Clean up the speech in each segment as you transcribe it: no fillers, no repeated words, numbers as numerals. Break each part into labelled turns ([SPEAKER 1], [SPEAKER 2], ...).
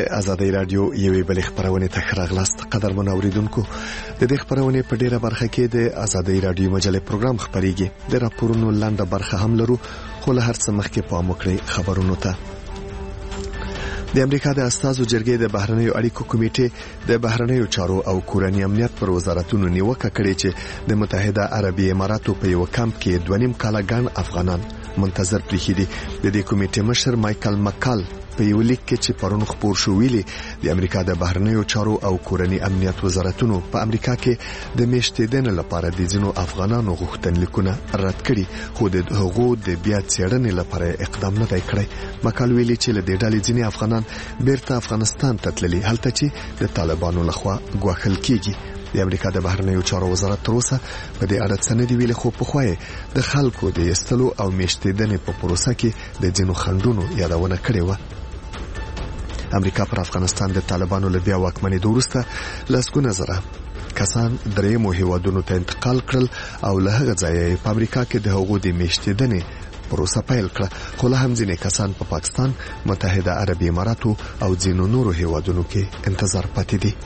[SPEAKER 1] آزادۍ رادیو یوې بلې خبرونه ته راغلاست. قدرمن اوریدونکو، د دې خبرونه په ډیره برخه کې د آزادۍ رادیو مجلې پروګرام خبريږي. د راپورونو لاندې برخه هم لرو، خو له هر څه مخکې پام وکړئ خبرونو ته. د امریکا د استازو جرګې د بهرنیو اړیکو کمیټې د بهرنیو چارو او کورنی امنیت پر وزارتونو نیوکه کړې چې د متحده عربي اماراتو په یو کمپ کې 2.5 کاله ګڼ افغانان منتظر پریښي دي. د دې کمیټې مشر مایکل مکال په یو لیک کې چې پرون خبر شو ویلي د امریکا د بهرنیو چارو او کورنی امنیت وزارتونو په امریکا کې د میشتېدنې لپاره د ځینو افغانانو غوښتنلیکونه رد کړي، خو د هغو د بیا څېړنې لپاره اقدام نه دی کړی. مکال ویلي چې له دې ډلې ځینې افغانان بیرته افغانستان ته تللي، هلته چې د طالبانو لخوا ګواښل کیږي. د امریکا د بهرنیو چارو وزارت تر اوسه په دې اړه څه نه دی ویلي، خو په خوای د خلکو د ایستلو او میشتېدنې په پروسه کې د ځینو خنډونو یادونه کړې و. امریکا پر افغانستان د طالبانو له بیا واکمنۍ وروسته لسګونه زره کسان درېیمو هیوادونو ته انتقال کړل او له هغه ځایه په امریکا کې د هغو د میشتېدنې پروسه پیل کړه، خو له هم ځینې کسان په پاکستان، متحده عربي اماراتو او ځینو نورو هیوادونو کې انتظار پاتې دي.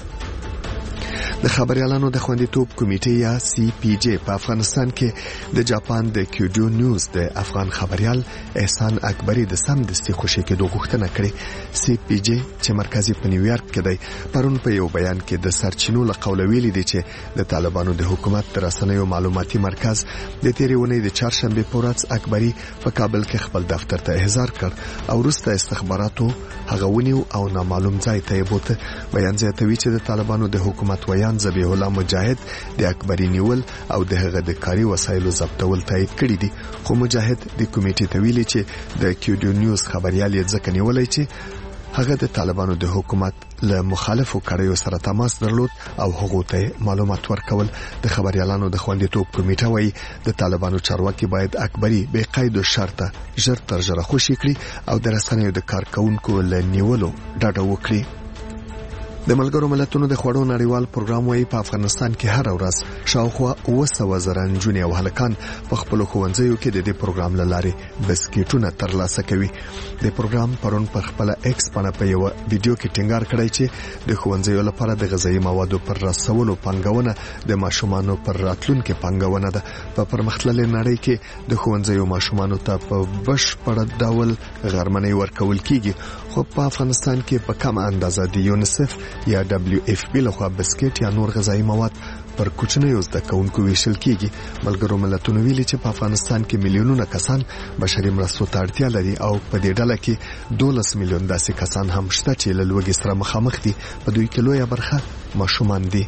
[SPEAKER 1] د خبريالانو د خوندیتوب کمیټې یا CPJ په افغانستان کې د جاپان د کیوډو نیوز د افغان خبريال احسان اکبری د سمدستي خوشی کېدو غوښتنه کړې. CPJ چې مرکزی په نیویارک کې دی، پرون په یو بیان کې د سرچینو له قوله ویلي دی چې د طالبانو د حکومت د رسنیو معلوماتي مرکز د تیرې ونې د چهارشنبه په ورځ اکبری په کابل کې خپل دفتر ته احضار کړ او وروسته استخباراتو هغه ونیو او نامعلوم ځای ته یې بوته. بیان زیاتوي چې د طالبانو د حکومت ذبیح الله مجاهد د اکبری نیول او د هغه د کاري وسایلو ضبطول تایید کړی دي، خو مجاهد د کمیټې ته ویلي چې د کیوډو نیوز خبريال یې ځکه نیولای چې هغه د طالبانو د حکومت له مخالفو کړیو سره تماس درلود او هغه ته معلومات ورکول. د خبريالانو د خوندیتوب کمیټه وايي د طالبانو چارواکي باید اکبری به قید او شرطه ژر تر ژره خوشي کړي او د رسنیو د کارکونکو له نیولو ډډه وکړي. د ملګرو ملتونو د خوړو نړیوال پروګرام وايي په افغانستان کې هر ورځ شاوخوا 200,000 نجونې او هلکان په خپل ښوونځیو کې د دې پروګرام لارې بسکټونه ترلاسه کوي. د پروګرام پرون پر خپل ایکس باندې په یو ویډیو کې ټینګار کړی چې د ښوونځیو لپاره د غذایی موادو پر رسولو پنګونه د ماشومانو پر راتلونکو پنګونه ده. په پرمختللې نړۍ کې د ښوونځیو ماشومانو ته په بشپړ ډول غرمنۍ ورکول کیږي، خو په افغانستان کې په کمه اندازه د یونیسف یا WFP لخوا بسکټ یا نور غذایی مواد پر کوچنیو زده کوونکو ویشل کیږي. ملګرو ملتونو ویلي چې په افغانستان کې میلیونونه کسان بشري مرستو ته اړتیا لري او په دې ډله کې 12 میلیون داسې کسان هم شته چې له لوږې سره مخامخ دي. په دوی کې لویه برخه ماشومان دي.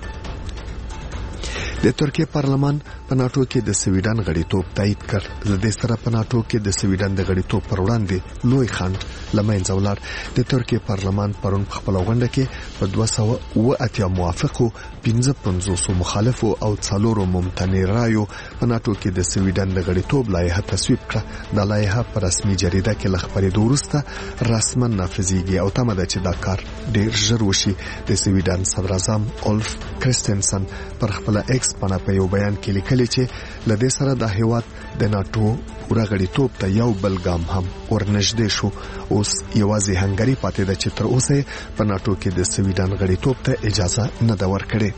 [SPEAKER 1] د ترکیه پارلمان په ناتو کې د سویډن غړیتوب تایید کړ. د دې سره په ناتو کې د سویډن د غړیتوب پر وړاندې لوی خنډ لمنځه ولاړ. د ترکیه پارلمان پرون په خپل غونډه کې په 280 موافقو، 55 مخالفو او 4 ممتنع رایو په ناتو کې د سویډن د غړیتوب لایحه تصویب کړه. د لایحه په رسمي جریده کې لخبرې وروسته رسما نافذیږي او تمه ده چې دا کار ډیر ژر وشي. د سویډن صدر اعظم اولف کرستنسن پر خپل ایکس باندې په یو بیان کې لیکلي چې لدې سره د هیواد د ناتو پورا غړیتوب ته یو بل ګام هم ورنږدې شو. اوس یوازې هنګری پاتې ده چې تر اوسه په ناتو کې د سویډن غړیتوب ته اجازه نه ده ورکړې.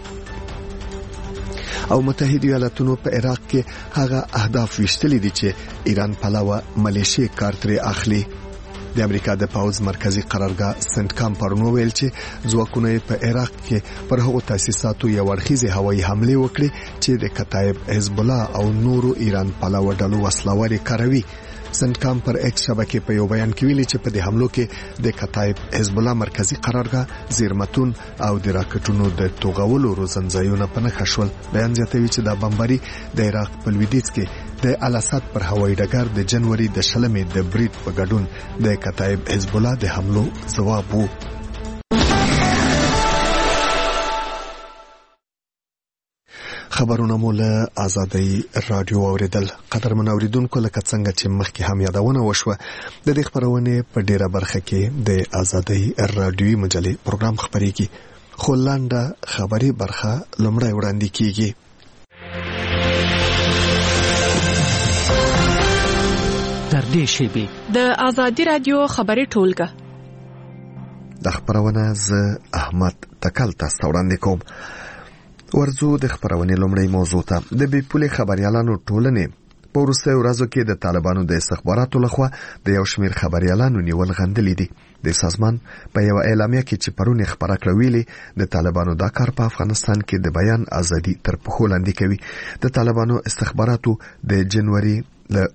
[SPEAKER 1] او متحده ایالاتونو په عراق کې هغه اهداف وشتلي دي چې ایران پلاوه ملیشیا کار ترې اخلي. د امریکا د پاوز مرکزی قرارګاه سنټکام پرون ویل چې ځواکونه په عراق کې پر هغو تاسیساتو یو اړخیزه هوایي حمله وکړي چې د کتایب حزب الله او نورو ایران پلاوه ډلو وسلواري کاروي. سنټکام پر ایکس شبکې په یو بیان کې ویلي چې په دې حملو کې د کتایب حزب الله مرکزی قرارګاه، زیرمتون او د راکټونو د توغولو روزنځایونه په نښه شول. بیان زیاتوي چې دا بمباري د عراق په لویدیځ کې د الاسد پر هوایي ډګر د جنوري د 20 د بریټ په ګډون د کتایب حزب الله د حملو ځواب وو. خبرونه مول آزادۍ رادیو اوریدل. قدرمن اوریدونکو، لکه څنګه چې مخکې هم یادونه وشوه، د دې خبرونه په ډیره برخه کې د آزادۍ رادیوي مجلې پروګرام خبريږي، خو لاندې خبري برخه لومړی وړاندې کیږي.
[SPEAKER 2] تر دې شیبې
[SPEAKER 3] د آزادۍ رادیو خبري ټولګه
[SPEAKER 1] د خبرونه ز احمد تکل تاسو وړاندې کوم. ورځو د خبرونې لومړی موضوع ته. د بیپولي خبريالانو ټولنې په وروستیو ورځو کې د طالبانو د استخباراتو لخوا د یو شمېر خبريالانو نیول غندلې دي. د سازمان په یو اعلامیه کې چې پرون خبره کړې ویلي د طالبانو دا کار په افغانستان کې د بیان ازادي تر پښو لاندې کوي. د طالبانو استخباراتو د جنوري له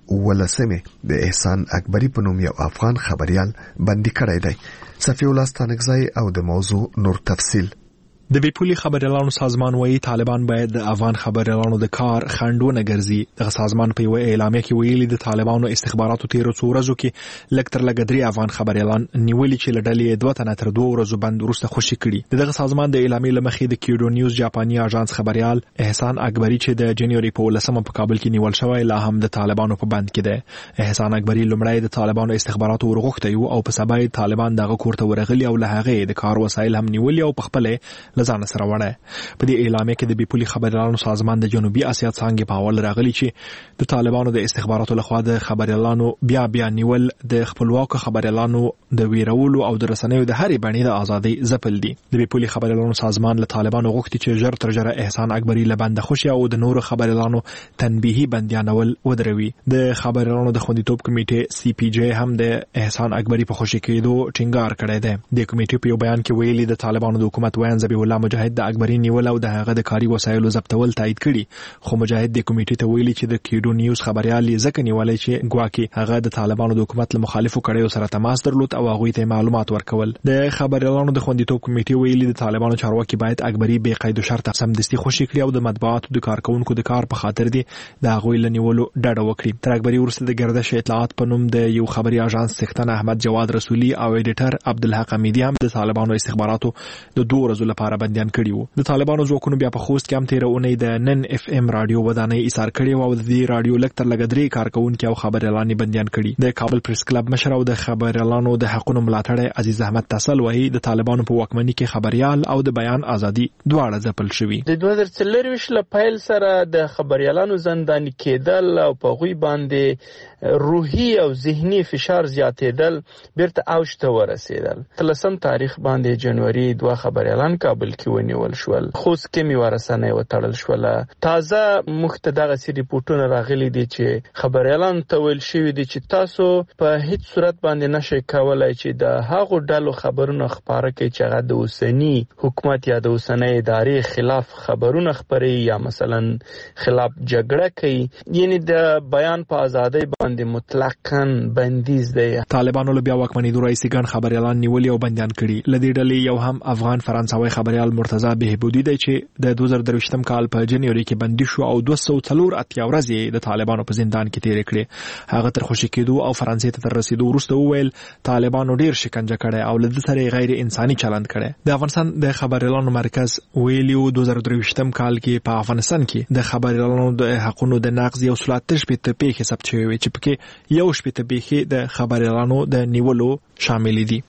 [SPEAKER 1] 18 د احسان اکبری په نوم یو افغان خبريال بندي کړی دی. صفی الله ستانکزی او د موضوع نور تفصیل.
[SPEAKER 2] د بیپولي خبريالانو سازمان وایي طالبان باید د افغان خبريالانو د کار خنډونه ګرځي. د سازمان په یو اعلامیه کې ویلي د طالبانو استخباراتو تیر څو ورځو کې لکتر لګدري افغان خبريالان نیولې چې لړلې 2 تنه تر 2 ورځو بند وروسته خوشي کړي. دغه سازمان د اعلامیې لمخې د کیډو نیوز جاپاني اژانس خبريال احسان اکبری چې د جنوري په 18 په کابل کې نیول شوی لا هم د طالبانو په بند کې دی. احسان اکبری لومړی د طالبانو استخباراتو ورغوښته او په سبا طالبان دغه کورته ورغلي او له هغه د کار وسایل هم نیولې او په خپل لزان سره وړه. په دې اعلامیه کې د بیپولي خبريالانو سازمان د جنوبي اسیا څنګه په حواله راغلي چې د طالبانو د استخباراتو لخوا د خبريالانو بیا نیول د خپلواک خبريالانو د ویرولو او د رسنیو د هرې بڼې د ازادي ځپل دي. د بیپولي خبريالانو سازمان له طالبانو غوښتي چې ژر تر ژره احسان اکبری له بند خوشي او د نورو خبريالانو تنبیهي بندیانول ودروي. د خبريالانو د خوندیتوب کمیټې سی پی جی هم د احسان اکبری په خوشي کېدو ټینګار کړی دی. د کمیټې په یو بیان کې ویلي د طالبانو د حکومت وین ذبیح الله مجاهد د اکبری نیول او د هغه د کاري وسایلو ضبطول تایید کړي. خو مجاهد د کمیټې ته ویلي چې د کیډو نیوز خبريال ځکه نیولای چې ګواکي هغه د طالبانو د حکومت له مخالفو کړیو سره تماس درلود او هغه ته معلومات ورکول. د خبريالانو د خوندیتوب کمیټې ویلي د طالبانو چارواکي باید اکبری به قید شرط سمدستي خوشي کړي او د مطبوعاتو د کارکونکو د کار په خاطر دي د هغه لنیولو ډډه وکړي. تر اکبری ورسته د گردش اطلاعات په نوم د یو خبري اژانس څښتن احمد جواد رسولي او ایډیټر عبدالحق حمیدی هم د طالبانو استخباراتو د 2 ورځو لپاره بندیان کړي وو. د طالبانو ځواکونو بیا په خوست کې هم تیر اونۍ د نن اف ام رادیو ودانۍ ایثار کړي او د دې رادیو لکتر لګدري کارکونکو او خبريالان بندیان کړي. د کابل پریس کلب مشر او د خبريالانو د حقوقو ملاتړ عزیز احمد تسل وایي د طالبانو په واکمنۍ کې خبريال او د بیان ازادي دواړه ځپل شوي.
[SPEAKER 3] د 2024 له پیل سره د خبريالانو زنداني کېدل او په غوي باندې روحي او ذهني فشار زیاتېدل بیرته اوج ته ورسېدل. 13 تاریخ باندې جنوري 2 خبريالان کابل کې ونیول شول. خوست کې میوارسانه وتړل شول. تازه مختدغه سي ریپورتونه راغلي دي چې خبريالان ته ویل شوی دي چې تاسو په هیڅ صورت باندې نشئ کولای چې د هغو ډلو خبرونه خبره کوي چې هغه د اوسنی حکومت یا د اوسنۍ ادارې خلاف خبرونه خبري یا مثلا خلاف جګړه کوي. یعنی د بیان په ازادۍ باندې مطلقاً بندیز دی.
[SPEAKER 2] طالبانو له بیا واکمنۍ دوه رئیس ګان خبريالان نیولي او بندیان کړي. لدې ډلې یو هم افغان فرانسوي خبريال مرتضی بهبودی دی چې د 2023م کال په جنوري کې بندي شو او 240 ورځې د طالبانو په زندان کې تیر کړې. هغه تر خوشي کېدو او فرانسې ته تر رسیدو وروسته وویل طالبانو ډیر شکنجه کړي او له سره غیر انساني چلند کړي. د افغانستان د خبريالانو مرکز ویلیو 2023م کال کې په افغانستان کې د خبريالانو د حقوقو د نقض یو 38 پیښې ثبت شوې چې پکې یو 8 پیښې د خبريالانو د نیولو شامل دي.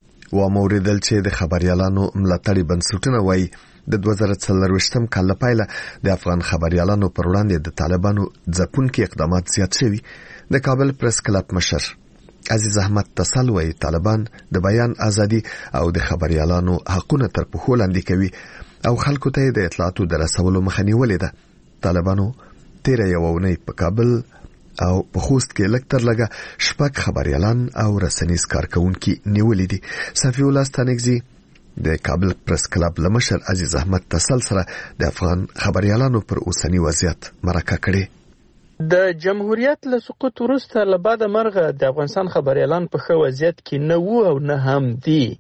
[SPEAKER 1] و موریدل چې د خبريالانو ملاتړي بنسټونه وایي د 2024م کال لپاره د افغان خبريالانو پر وړاندې د طالبانو ځپونکي اقدامات زیات شوي. د کابل پریس کلب مشر عزیز احمد تسل وایي طالبان د بیان ازادي او د خبريالانو حقونه تر پښو لاندې کوي او خلکو ته د اطلاعاتو د رسولو مخه نیولې ده. طالبانو تیر یو اونۍ په کابل او په خوست کې لکتر لګه شپږ خبريالان او رسنیز کارکونکو نیولې دي. صفی الله ستانکزی د کابل پریس کلب لمشر عزیز احمد تسل سره د افغان خبريالانو پر اوسنی وضعیت مرکه کړي.
[SPEAKER 3] د جمهوریت له سقوط وروسته له بعد مرغه د افغانستان خبريالان په ښه وضعیت کې نه وو او نه هم دي.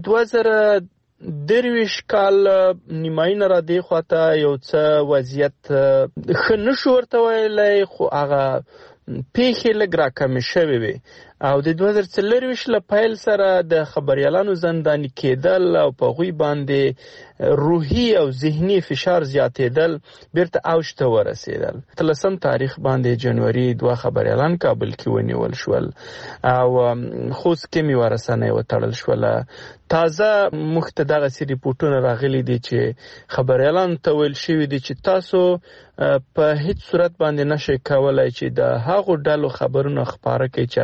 [SPEAKER 3] 2023 کال نیماینه را دی خواته یو څه وضعیت ښه نشو ورته ویلی خو هغه پیښې لږ راکمې شوې وي او د 2024 له پیل سره د خبريالانو زنداني کېدل او په غوي باندې روحي او ذهني فشار زیاتېدل بیرته اوج ته ورسېدل. 13 تاریخ باندې جنوري 2 خبريالان کابل کې ونیول شول او خوست کې میوارسانه وتړل شول. تازه مختدغه سي ریپورتونه راغلي دي چې خبريالان ته ویل شوی دي چې تاسو په هیڅ صورت باندې نشئ کولای چې د هغو ډلو خبرونه خبره کوي چې هغه د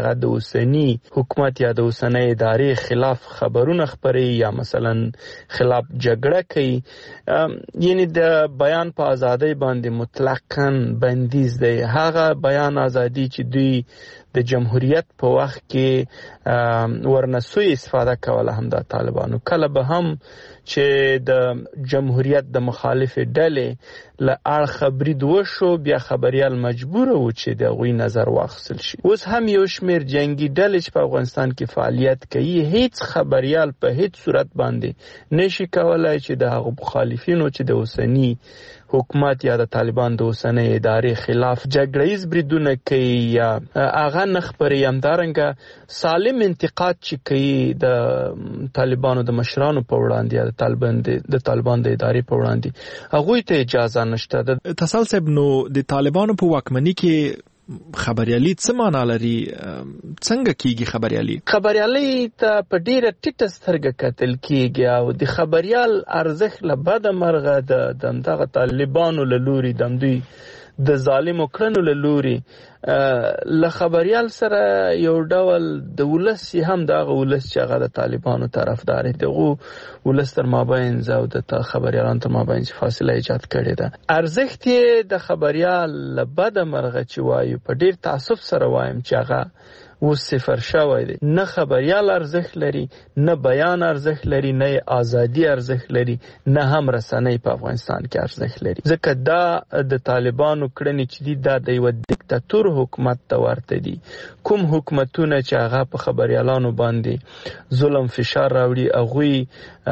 [SPEAKER 3] اوسنی حکومت یا د اوسنۍ ادارې خلاف خبرونه خبري یا مثلا خلاف جګړه کوي، یعنی د بیان په ازادۍ باندې مطلقاً بندیز دی. هغه بیان ازادي چې دوی د جمهوریت په وخت کې ورنسوي استفاده کوله هم د طالبانو، کله به هم چې د جمهوریت د مخالف ډلې له اړخه برید وشو بیا خبريال مجبور و چې د غوي نظر واخیستل شي. اوس هم یو شمیر جنگي ډلې چې په افغانستان کې فعالیت کوي، هیڅ خبريال په هیڅ صورت باندې نشي کولای چې د هغو مخالفینو چې د اوسنی حکومت یا د طالبان د اوسنۍ ادارې خلاف جګړه‌یز بریدونه کوي یا هغه نخبري همدارنګه سالم انتقاد چې کوي د طالبانو د مشرانو په وړاندې یا د طالبان د ادارې په وړاندې، هغوی ته اجازه نشته.
[SPEAKER 2] تسل صاحب، نو د طالبانو په واکمنۍ کې خبريالي څه معنا لري؟ څنګه کیږي خبريالي؟ خبريالي
[SPEAKER 3] ته په ډیره ټیټه سترګه کتل کیږي او د خبريال ارزښت له بده مرغه د دغه طالبانو له لوري دوی د ظالمو کړنو له لوري له خبريال سره یو ډول د ولس هم دغه ولس چې هغه د طالبانو طرفدار دي، دغه ولس تر مابین او د خبريالانو تر مابین فاصله ایجاد کړې ده. ارزښت د خبريال له بده مرغه چې وایو په ډیر تعصب سره وایم چې هغه اوس صفر شوی دی. نه خبريال ارزښت لري، نه بیان ارزښت لري، نه ازادي ارزښت لري، نه هم رسنۍ په افغانستان کې ارزښت لري. ځکه دا د طالبانو کړنې چې دي دا د یو دیکتاتور حکومت ته ورته دي. کوم حکومتونه چې هغه په خبريالانو باندې ظلم فشار راوړي هغوی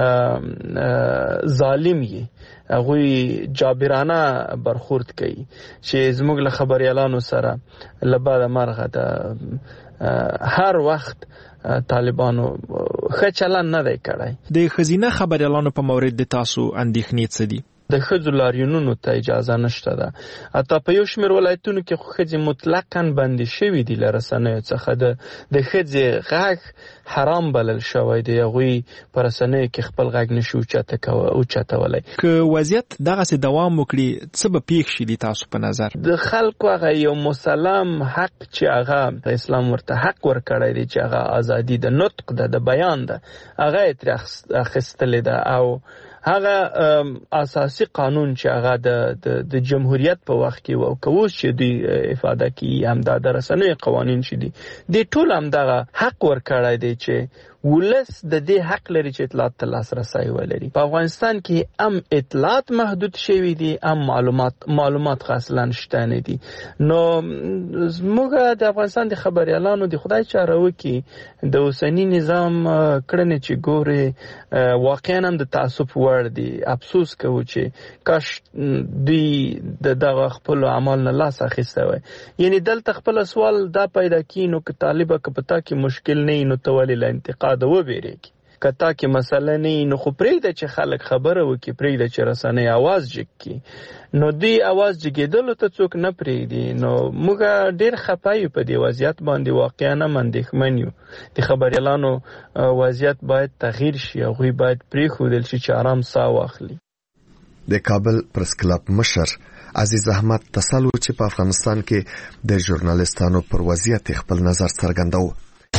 [SPEAKER 3] ظالم یي، هغوی جابرانه برخورد کوي چې زموږ له خبريالانو سره لباده مرغه د هر وخت طالبانو ښه چلن نه دی کړی.
[SPEAKER 2] د خزینه خبريالانو په مورد د تاسو اندېښنې څه دي؟
[SPEAKER 3] د ښځو لاریونونو ته اجازه نشته ده. حتی په یو شمېر ولایتونو کې خو ښځې مطلقاً بندې شوي دي له رسنیو څخه. د ښځې غږ حرام بلل شوی دی، هغوی په رسنیو کې خپل غږ نشي اوچتولی.
[SPEAKER 2] که وضعیت دغسې دوام وکړي څه به پیښ شي د تاسو په نظر؟
[SPEAKER 3] د خلکو هغه یو مسلم حق چې هغه اسلام ورته حق ورکړی دی چې هغه ازادي د نطق ده، د بیان ده، هغه یې ترې اخیستلې ده او هغه اساسي قانون چې هغه د جمهوریت په وخت کې او کوس چې دی افاده کوي هم د رسنیو قوانین چې دي د ټول هم دغه حق ورکړی دی چې ولس د دې حق لري چې اطلاعات ته لاسرسی ولري. په افغانستان کې هم اطلاعات محدود شوي دي، هم معلومات اصلا شته نه دي. نو زموږ د افغانستان د خبريالانو د خدای چاره وکړي د اوسنی نظام کړنې چې ګوري واقعا هم د تعصب وړ دي. افسوس کوو چې کاش دوی دغه خپل اعمال نه لاس اخیسته وای. یعنی دلته خپل سوال دا پیدا کینو که طالبه که پتا کې مشکل نه نو تولی لا انتقاد و بیریږي. کتا کې مسله نه نو خو پرېږده چې خلک خبره وکړي، پرېږده چې رسنۍ आवाज جګ کړي. نو دوی आवाज جګېدلو ته څوک نه پرېږدي. نو موږ ډېر خفه یو په دې وضعیت باندې، واقعا هم اندېښمن یو. د خبريالانو وضعیت باید تغییر شي، هغوی باید پرېښودل شي چې آرام ساه واخلي.
[SPEAKER 1] د کابل پرس کلب مشر عزیز احمد تسلو چې په افغانستان کې د ژورنالیستانو پر وضعیت خپل نظر څرګنداوه.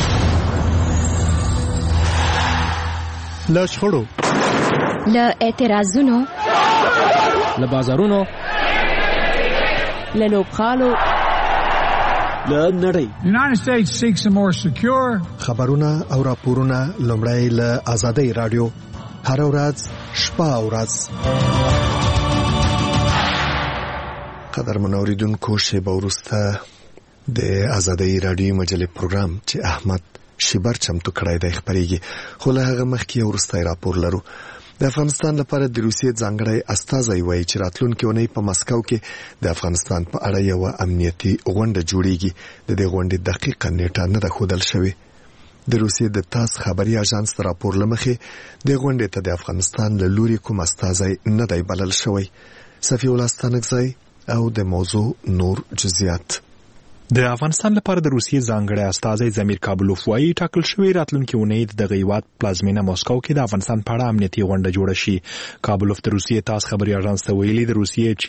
[SPEAKER 2] له شخړو،
[SPEAKER 4] له اعتراضونو،
[SPEAKER 2] له بازارونو،
[SPEAKER 4] له لوبغالو،
[SPEAKER 2] له نړۍ.
[SPEAKER 5] United States seeks a more secure.
[SPEAKER 1] خبرونه او راپورونه لومړی له آزادۍ رادیو هر ورځ شپه او ورځ. قدرمن اوریدونکو، شیبه وروسته د آزادۍ رادیو مجلې پروګرام چې احمد شیبر چمتو کړای دی خبرېږي. خو له هغه مخکې یو وروستی راپور لرو. د افغانستان لپاره د روسیې ځانګړی استازی وایي چې راتلونکې اونۍ په مسکو کې د افغانستان په اړه یو امنیتي غونډه جوړیږي. د دې غونډې دقیقه نیټه نه ده ښودل شوې. د روسیې د تاس خبري اژانس د راپور له مخې د غونډې ته د افغانستان له لوري کوم استازی نه دی بلل شوی. صفي الله ستانکزی او د موضوع نور جزئیات.
[SPEAKER 2] د افغانستان لپاره د روسیې ځانګړی استازی زمیر کابلوف وایي ټاکل شوی راتلونکي اونۍ د دغه هیواد پلازمینه مسکو کې د افغانستان په اړه امنیتي غونډه جوړه شي. کابلوف د روسیې تاس خبري اژانس ته ویلي د روسیې